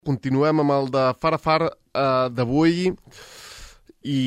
Continuem amb el de Far a Far d'avui i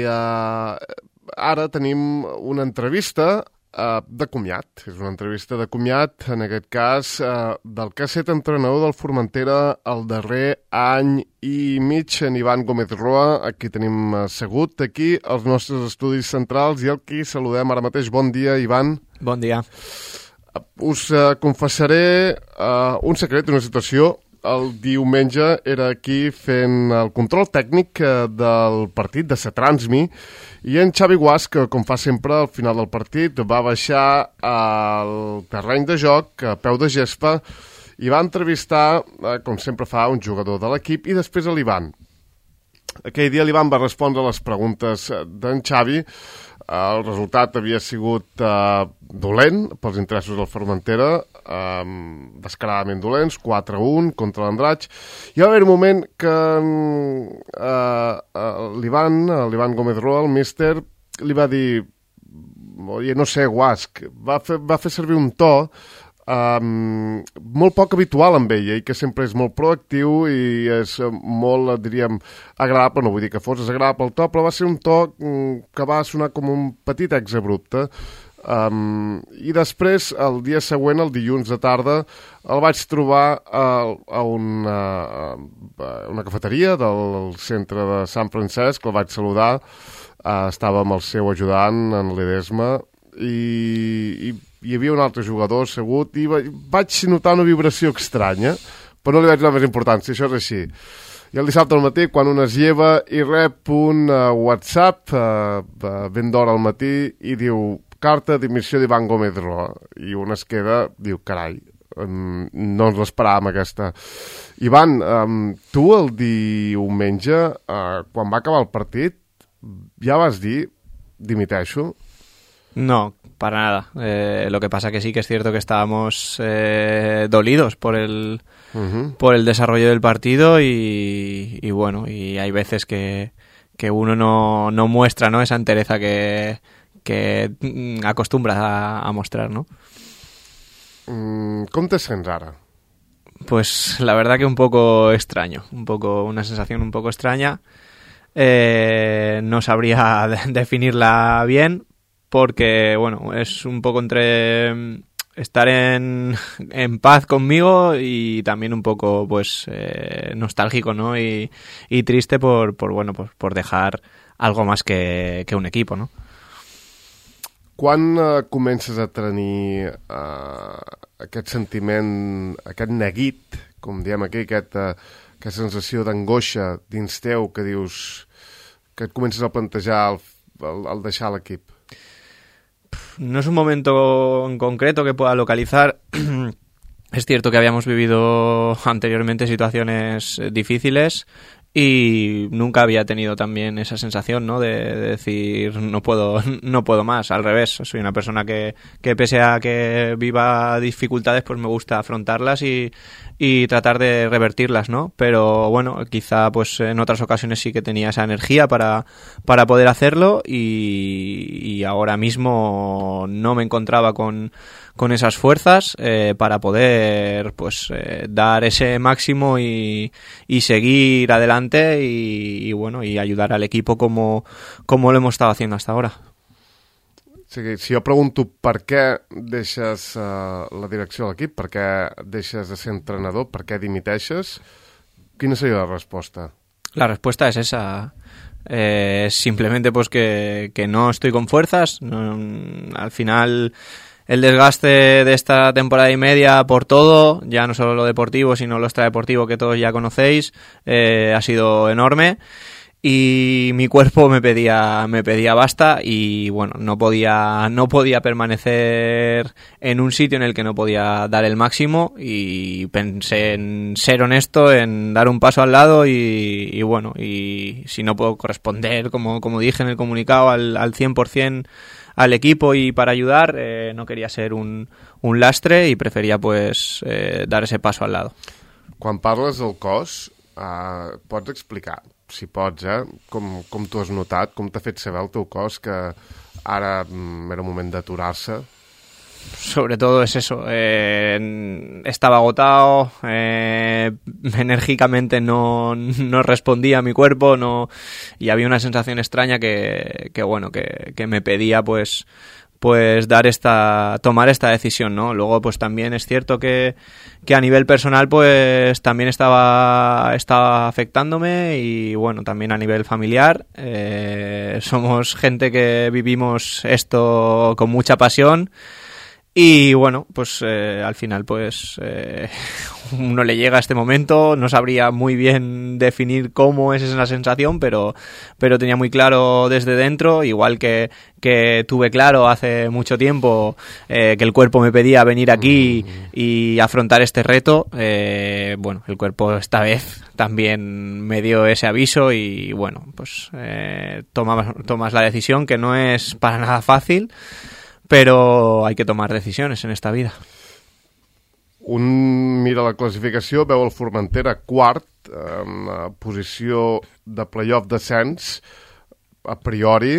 ara tenim una entrevista de comiat. És una entrevista de comiat, en aquest cas, del que ha estat entrenador del Formentera el darrer any i mig, en Ivan Gómez Roa. Aquí tenim assegut aquí els nostres estudis centrals i el qui saludem ara mateix. Bon dia, Ivan. Bon dia. Us confessaré un secret, una situació. El diumenge era aquí fent el control tècnic del partit de Satransmi i en Xavi Guas, que com fa sempre al final del partit, va baixar al terreny de joc a peu de gespa i va entrevistar, com sempre fa, un jugador de l'equip i després a l'Ivan. Aquell dia l'Ivan va respondre a les preguntes d'en Xavi. El resultat havia sigut dolent pels interessos del Formentera, descaradament dolents, 4-1 contra l'Andratx. Hi va haver un moment que l'Ivan Gómez Roa, el míster, li va dir, oye, no sé, Guasc, va fer servir un to molt poc habitual amb ell, que sempre és molt proactiu i és molt, diríem, agradable, no vull dir que fos desagradable el to, però va ser un to que va sonar com un petit exabrupte. I després, el dia següent, el dilluns de tarda, el vaig trobar a una cafeteria del centre de Sant Francesc, el vaig saludar, estava amb el seu ajudant en Ledesma i hi havia un altre jugador assegut i vaig notar una vibració estranya, però no li vaig donar més importància, això és així. I el dissabte al matí, quan un es lleva i rep un WhatsApp ben d'hora al matí i diu, carta d'admissió d'Ivan Gómez Roa, i un es queda, diu, carai, no ens l'esperàvem aquesta. Ivan, tu el diumenge, quan va acabar el partit, ja vas dir, dimiteixo? No, para nada. Lo que pasa que sí que es cierto que estábamos dolidos por el desarrollo del partido y bueno, y hay veces que uno no muestra, ¿no?, esa entereza que acostumbra a mostrar, ¿no? ¿Cómo te sents ara? Pues la verdad que un poco extraño, una sensación un poco extraña. No sabría definirla bien, porque, bueno, es un poco entre estar en paz conmigo y también un poco, pues, nostálgico, ¿no? Y triste por dejar algo más que un equipo, ¿no? Quan comences a tenir aquest sentiment, aquest neguit, com diem aquí, aquesta sensació d'angoixa dins teu que dius que et comences a plantejar al deixar l'equip? No es un momento en concreto que pueda localizar. Es cierto que habíamos vivido anteriormente situaciones difíciles y nunca había tenido también esa sensación, ¿no?, de decir no puedo más. Al revés, soy una persona que pese a que viva dificultades, pues me gusta afrontarlas y tratar de revertirlas, ¿no? Pero bueno, quizá pues en otras ocasiones sí que tenía esa energía para poder hacerlo y ahora mismo no me encontraba con esas fuerzas para poder pues dar ese máximo y seguir adelante y bueno, y ayudar al equipo como lo hemos estado haciendo hasta ahora. Sí, si jo pregunto per què deixes la direcció de l'equip, per què deixes de ser entrenador, per què dimiteixes, quina seria la resposta? La respuesta es esa. Simplemente pues que no estoy con fuerzas. No, al final el desgaste de esta temporada y media por todo, ya no solo lo deportivo sino lo extradeportivo que todos ya conocéis, ha sido enorme y mi cuerpo me pedía basta y bueno, no podía permanecer en un sitio en el que no podía dar el máximo y pensé en ser honesto, en dar un paso al lado y bueno, y si no puedo corresponder, como dije en el comunicado, al 100% al equipo y para ayudar, no quería ser un lastre y prefería pues dar ese paso al lado. Quan parles del cos, pots explicar, si pots, com tu has notat, com t'ha fet saber el teu cos que ara era moment d'aturar-se? sobre todo es eso. Estaba agotado, enérgicamente no respondía a mi cuerpo, y había una sensación extraña que me pedía pues tomar esta decisión, ¿no? Luego pues también es cierto que a nivel personal pues también estaba afectándome, y bueno, también a nivel familiar. Somos gente que vivimos esto con mucha pasión. Y bueno, pues al final pues uno le llega a este momento, no sabría muy bien definir cómo es esa sensación, pero tenía muy claro desde dentro, igual que tuve claro hace mucho tiempo que el cuerpo me pedía venir aquí y afrontar este reto. Bueno, el cuerpo esta vez también me dio ese aviso, y bueno, pues tomas la decisión, que no es para nada fácil, però hay que tomar decisiones en esta vida. Un mira la classificació, veu el Formentera quart, en posició de playoff descens. A priori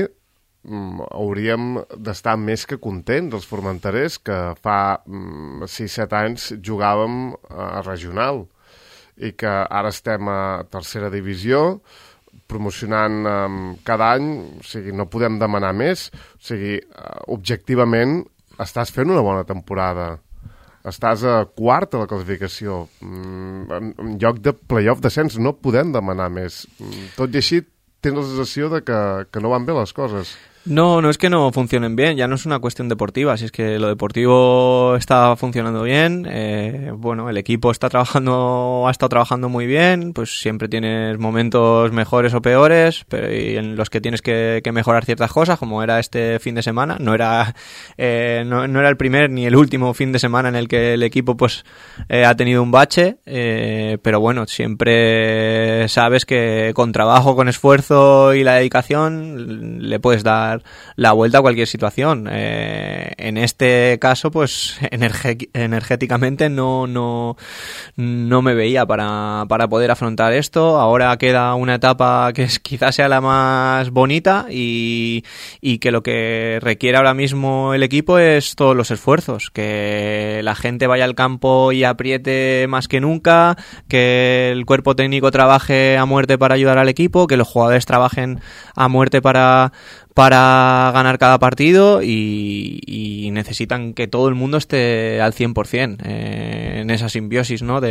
hauríem d'estar més que contents els formenterers, que fa 6-7 anys jugàvem a regional i que ara estem a tercera divisió, promocionant cada any. O sigui, no podem demanar més. O sigui, objectivament estàs fent una bona temporada, estàs a quart a la classificació, en lloc de playoff descens, no podem demanar més. Tot i així tens la sensació de que no van bé les coses. No es que no funcionen bien, ya no es una cuestión deportiva, si es que lo deportivo está funcionando bien. Bueno, el equipo ha estado trabajando muy bien, pues siempre tienes momentos mejores o peores, pero y en los que tienes que mejorar ciertas cosas, como era este fin de semana. No era el primer ni el último fin de semana en el que el equipo pues ha tenido un bache, pero bueno, siempre sabes que con trabajo, con esfuerzo y la dedicación le puedes dar la vuelta a cualquier situación. En este caso pues energéticamente no me veía para poder afrontar esto. Ahora queda una etapa que quizás sea la más bonita, y que lo que requiere ahora mismo el equipo es todos los esfuerzos, que la gente vaya al campo y apriete más que nunca, que el cuerpo técnico trabaje a muerte para ayudar al equipo, que los jugadores trabajen a muerte para ganar cada partido, y necesitan que todo el mundo esté al 100% en esa simbiosis, ¿no?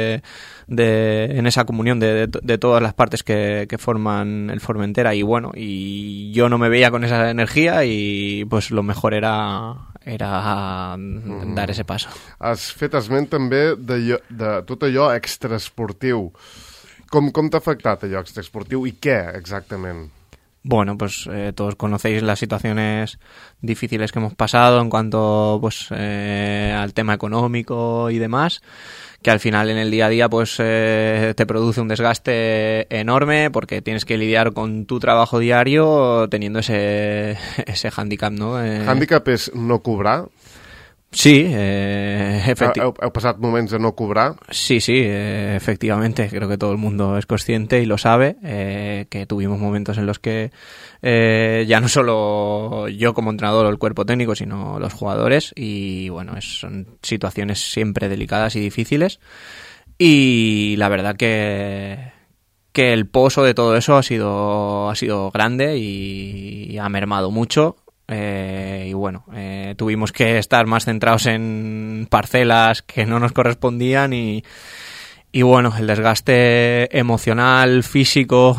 En esa comunión de todas las partes que forman el Formentera. Y bueno, y yo no me veía con esa energía, y pues lo mejor era dar ese paso. Has fet esment també de tot allò extraesportiu. Com t'ha afectat allò extraesportiu i què exactament? Bueno, pues todos conocéis las situaciones difíciles que hemos pasado en cuanto pues al tema económico y demás, que al final en el día a día pues te produce un desgaste enorme, porque tienes que lidiar con tu trabajo diario teniendo ese hándicap, ¿no? Hándicap és no cobrar? Sí, ¿Heu pasado momentos de no cobrar? Sí, efectivamente. Creo que todo el mundo es consciente y lo sabe, que tuvimos momentos en los que ya no solo yo como entrenador o el cuerpo técnico, sino los jugadores, y bueno, son situaciones siempre delicadas y difíciles, y la verdad que el pozo de todo eso ha sido grande y ha mermado mucho. Y bueno, tuvimos que estar más centrados en parcelas que no nos correspondían, y bueno, el desgaste emocional, físico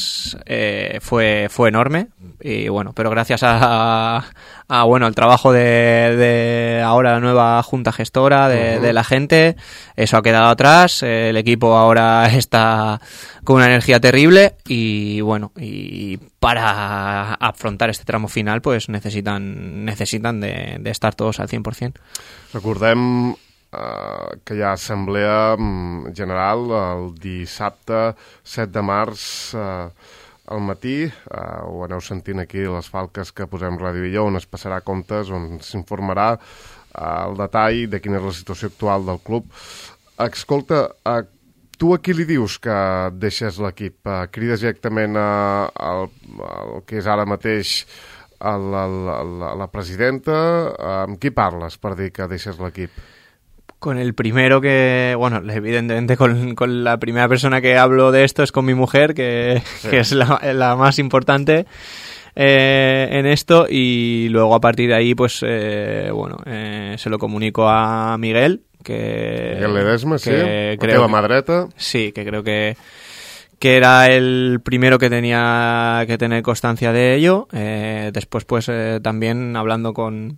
fue enorme. Y bueno, pero gracias al trabajo de ahora la nueva junta gestora de la gente, eso ha quedado atrás. El equipo ahora está con una energía terrible, y bueno, y para afrontar este tramo final pues necesitan de estar todos al 100%. Recordem que hi ha assemblea general el dissabte 7 de març al matí. Ho aneu sentint aquí les falques que posem Ràdio Illa, on es passarà comptes, on s'informarà el detall de quina és la situació actual del club. Escolta, tu a qui li dius que deixes l'equip? Crides directament al que és ara mateix la presidenta, amb qui parles per dir que deixes l'equip? Con el primero que, bueno, evidentemente con la primera persona que hablo de esto es con mi mujer, que es la más importante en esto, y luego a partir de ahí, pues, se lo comunico a Miguel, Miguel Ledesma, sí, creo la teva mà dreta. Sí, que creo que era el primero que tenía que tener constancia de ello. Después, pues, también hablando con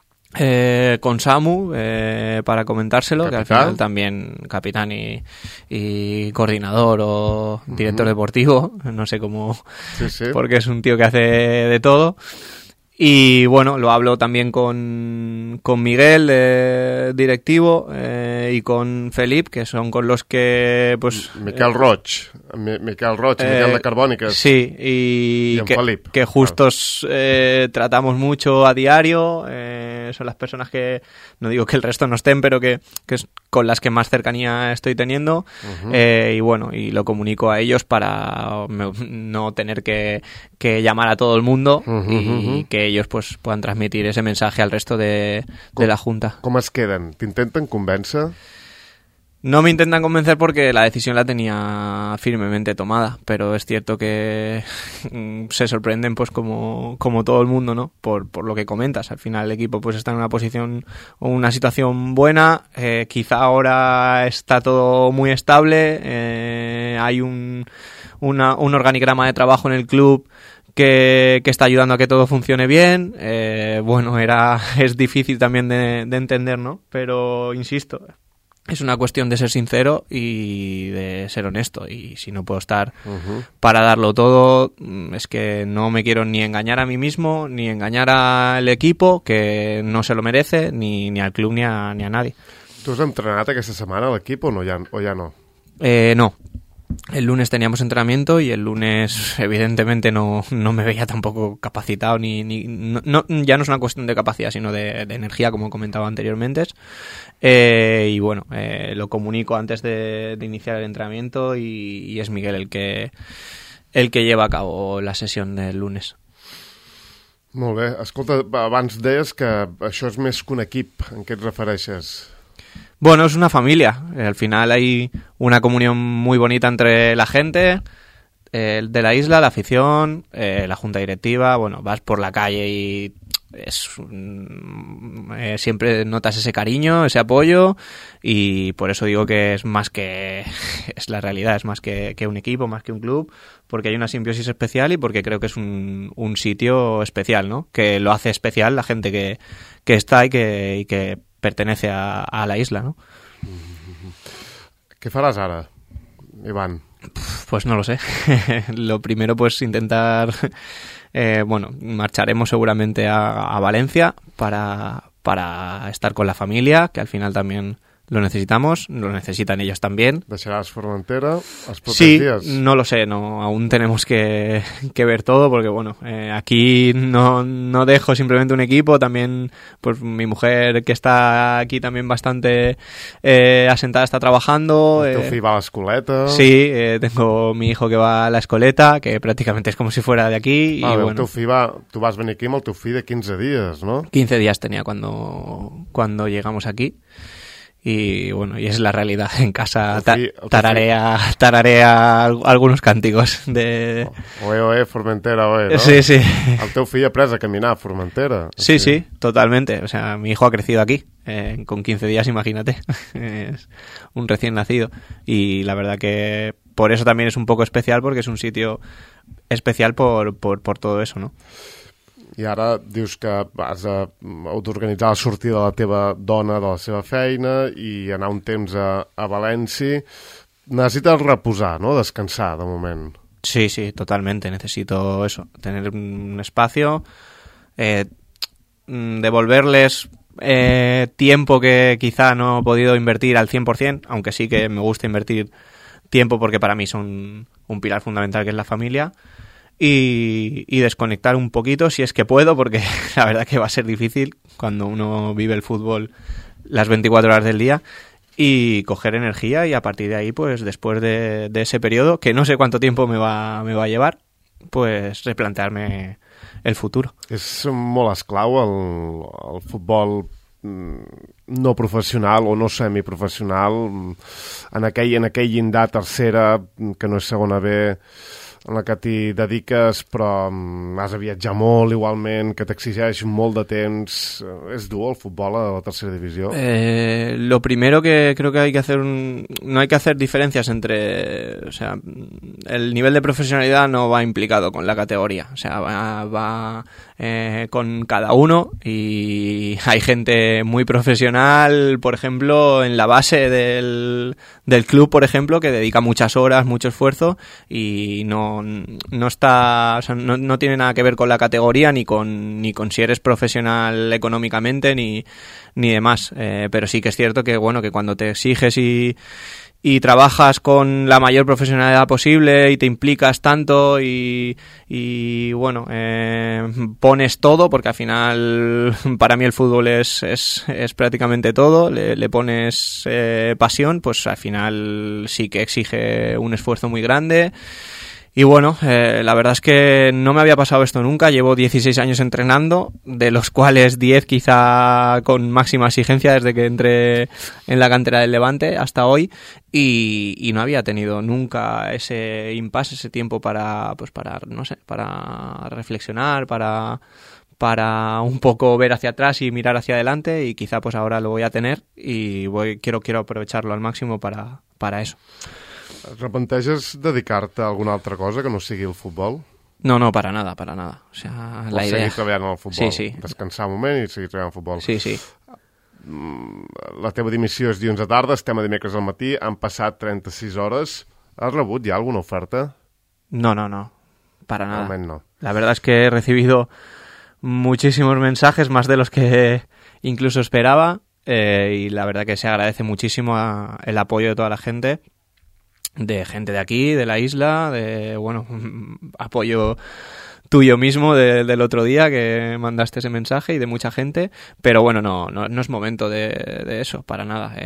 Samu para comentárselo, capitán, que al final también capitán y coordinador o director deportivo, no sé cómo, sí. Porque es un tío que hace de todo. Y bueno, lo hablo también con Miguel, directivo, y con Felip, que son con los que, pues... Miquel Roig, Miquel de Carbòniques. Sí, y que justos tratamos mucho a diario. Son las personas que, no digo que el resto no estén, pero que es con las que más cercanía estoy teniendo. Y bueno, y lo comunico a ellos para no tener que llamar a todo el mundo y que ellos pues puedan transmitir ese mensaje al resto de la Junta. ¿Cómo es queden? ¿T'intenten convèncer? No me intentan convencer porque la decisión la tenía firmemente tomada, pero es cierto que se sorprenden pues como todo el mundo, ¿no? Por lo que comentas. Al final el equipo pues está en una posición o una situación buena, quizá ahora está todo muy estable, hay un organigrama de trabajo en el club que está ayudando a que todo funcione bien. Es difícil también de entender, ¿no? Pero insisto, es una cuestión de ser sincero y de ser honesto, y si no puedo estar para darlo todo, es que no me quiero ni engañar a mí mismo ni engañar al equipo, que no se lo merece, ni al club ni a nadie. ¿Tú has entrenat aquesta setmana a l'equip o ya no? No. El lunes teníamos entrenamiento y el lunes evidentemente no me veía tampoco capacitado ya no es una cuestión de capacidad sino de energía, como comentaba anteriormente, y bueno, lo comunico antes de iniciar el entrenamiento y es Miguel el que lleva a cabo la sesión del lunes. Molt bé. Escolta, abans deies que això és més que un equip. En què et refereixes? Bueno, es una familia. Al final hay una comunión muy bonita entre la gente de la isla, la afición, la junta directiva. Bueno, vas por la calle y siempre notas ese cariño, ese apoyo, y por eso digo que es más que es la realidad, es más que un equipo, más que un club, porque hay una simbiosis especial y porque creo que es un sitio especial, ¿no? Que lo hace especial la gente que está y que pertenece a la isla, ¿no? ¿Qué faràs ara, Iván? Pues no lo sé. Lo primero, pues intentar... marcharemos seguramente a Valencia para estar con la familia, que al final también lo necesitamos, lo necesitan ellos también. ¿Deixaràs Formentera els propers Sí, días? no lo sé, aún tenemos que ver todo, porque bueno, aquí no dejo simplemente un equipo, también pues mi mujer, que está aquí también bastante asentada, está trabajando. El teu fill va a l'escoleta. Sí, tengo mi hijo que va a la escoleta, que prácticamente es como si fuera de aquí. Y bueno, el teu fill tu vas venir aquí amb el teu fill de 15 días, ¿no? 15 días tenía cuando llegamos aquí. Y bueno, y es la realidad. En casa tararea algunos cánticos de... Oe, Formentera, oe, ¿no? Sí, sí. El teu fill ha après a caminar a Formentera. Sí, totalmente. O sea, mi hijo ha crecido aquí. Con 15 días, imagínate. Es un recién nacido. Y la verdad que por eso también es un poco especial, porque es un sitio especial por todo eso, ¿no? I ara dius que vas a organitzar la sortida de la teva dona de la seva feina i anar un temps a València. Necessites reposar, ¿no? Descansar, de moment. Sí, totalmente. Necesito eso, tener un espacio, devolverles tiempo que quizá no he podido invertir al 100%, aunque sí que me gusta invertir tiempo porque para mí son un pilar fundamental, que es la familia. Y desconectar un poquito si es que puedo, porque la verdad que va a ser difícil cuando uno vive el fútbol las 24 horas del día, y coger energía, y a partir de ahí, pues después de ese periodo, que no sé cuánto tiempo me va a llevar, pues replantearme el futuro. És molt esclau el futbol no professional o no semiprofessional en aquell llindar tercera, que no és segona B, en la que t'hi dediques però has de viatjar molt igualment, que t'exigeix molt de temps. És dur el futbol a la tercera divisió? Lo primero que creo que hay que hacer, no hay que hacer diferencias entre, o sea, el nivel de profesionalidad no va implicado con la categoría, o sea, va con cada uno, y hay gente muy profesional, por ejemplo, en la base del club, por ejemplo, que dedica muchas horas, mucho esfuerzo, y no está, o sea, no tiene nada que ver con la categoría ni con si eres profesional económicamente ni demás, pero sí que es cierto que bueno, que cuando te exiges y trabajas con la mayor profesionalidad posible y te implicas tanto y bueno, pones todo, porque al final para mí el fútbol es prácticamente todo, le pones pasión, pues al final sí que exige un esfuerzo muy grande. Y bueno, la verdad es que no me había pasado esto nunca. Llevo 16 años entrenando, de los cuales 10 quizá con máxima exigencia desde que entré en la cantera del Levante hasta hoy, y no había tenido nunca ese impasse, ese tiempo para no sé, para reflexionar, para un poco ver hacia atrás y mirar hacia adelante, y quizá pues ahora lo voy a tener y quiero aprovecharlo al máximo para eso. Replanteges dedicar-te a alguna altra cosa que no sigui el futbol? No, para nada. O sea, la idea... seguir treballant en el futbol? Sí. Descansar un moment i seguir treballant en el futbol? Sí. La teva dimissió és dilluns a tarda, estem a dimecres al matí, han passat 36 hores. Has rebut ja alguna oferta? No, para nada. Realment no. La verdad es que he recibido muchísimos mensajes, más de los que incluso esperaba, y la verdad que se agradece muchísimo el apoyo de toda la gente. De gente de aquí, de la isla, de, bueno, apoyo tuyo mismo del otro día que mandaste ese mensaje, y de mucha gente, pero bueno, no es momento de eso, para nada.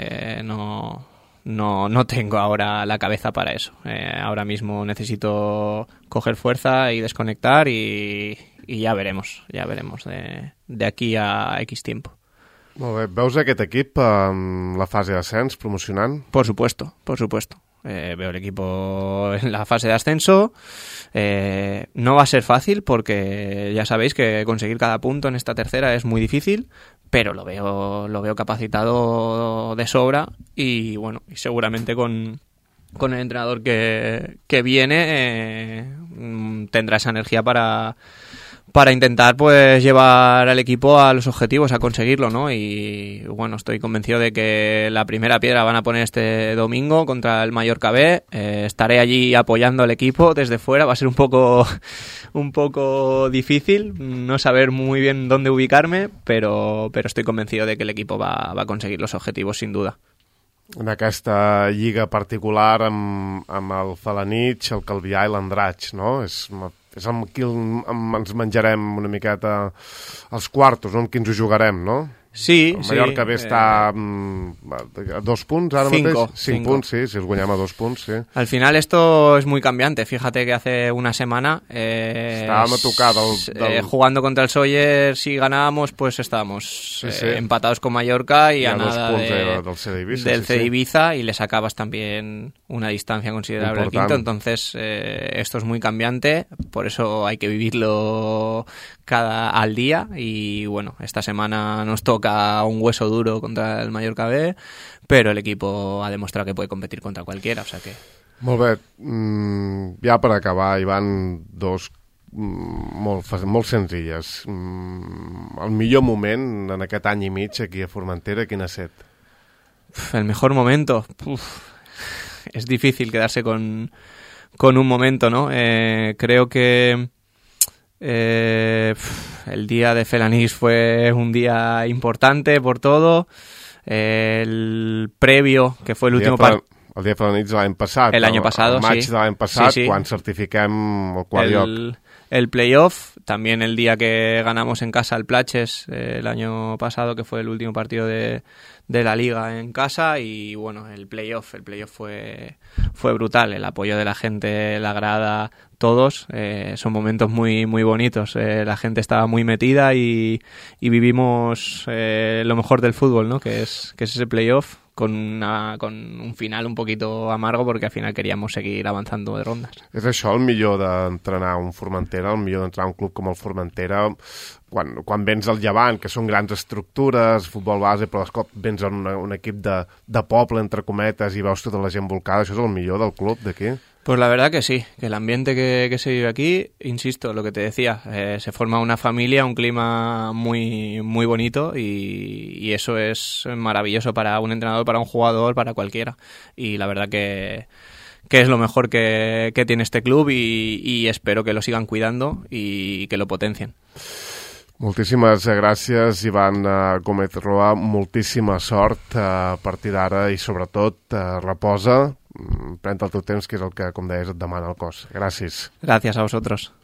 No tengo ahora la cabeza para eso. Ahora mismo necesito coger fuerza y desconectar, y ya veremos de aquí a X tiempo. Molt bé. Veus aquest equip en la fase d'ascens promocionant? Por supuesto. Veo el equipo en la fase de ascenso. No va a ser fácil, porque ya sabéis que conseguir cada punto en esta tercera es muy difícil, pero lo veo capacitado de sobra, y bueno, y seguramente con el entrenador que viene tendrá esa energía para intentar pues llevar al equipo a los objetivos, a conseguirlo, ¿no? Y bueno, estoy convencido de que la primera piedra van a poner este domingo contra el Mallorca B. Estaré allí apoyando al equipo desde fuera. Va a ser un poco difícil no saber muy bien dónde ubicarme, pero estoy convencido de que el equipo va a conseguir los objetivos sin duda. En aquesta lliga particular amb el Felanitx, el Calvià i l'Andratx, no? És amb qui ens menjarem una miqueta els quartos, no? Amb qui ens ho jugarem, no? Sí, el Mallorca B està a 2 punts ara mateix. 5 punts, sí, si els guanyem a 2 punts, sí. Al final esto es muy cambiante. Fíjate que hace una semana estábamos a tocar jugando contra el Sóller. Si ganábamos, pues estábamos empatados con Mallorca y a nada del CD Ibiza, y le sacabas también una distancia considerable al quinto. Entonces esto es muy cambiante, por eso hay que vivirlo al día, y bueno, esta semana nos toca un hueso duro contra el Mallorca B, pero el equipo ha demostrado que puede competir contra cualquiera, o sea que... Molt bé, ja per acabar, Ivan, dos molt senzilles. El millor moment en aquest any i mig aquí a Formentera, quin ha estat? El mejor momento... Es difícil quedarse con un momento, ¿no? Creo que el día de Felanitx fue un día importante por todo. El previo, que fue el último partido. El dia de Felanitx de l'any passat. El año pasado, el maig sí. de l'any passat, sí. Quan certifiquem el quart lloc. el playoff, también el día que ganamos en casa el Platges el año pasado, que fue el último partido de la Liga en casa, y bueno, el playoff fue brutal, el apoyo de la gente, la grada, todos, son momentos muy muy bonitos, la gente estaba muy metida y vivimos lo mejor del fútbol, ¿no? Que es ese playoff con un final un poquito amargo, perquè al final queríamos seguir avançant de rondes. És això el millor d'entrenar un Formentera, el millor d'entrenar un club com el Formentera, quan vens al Llevant, que són grans estructures, futbol base, però de cop vens a un equip de poble, entre cometes, i veus tota la gent volcada, això és el millor del club d'aquí? Pues la verdad que sí, que el ambiente que se vive aquí, insisto, lo que te decía, se forma una familia, un clima muy, muy bonito y eso es maravilloso para un entrenador, para un jugador, para cualquiera. Y la verdad que es lo mejor que tiene este club y espero que lo sigan cuidando y que lo potencien. Moltíssimes gràcies, Ivan Gómez Roa, moltíssima sort a partir d'ara i sobretot reposa, pren el teu temps, que és el que, com deies, et demana el cos. Gràcies. Gràcies a vosotros.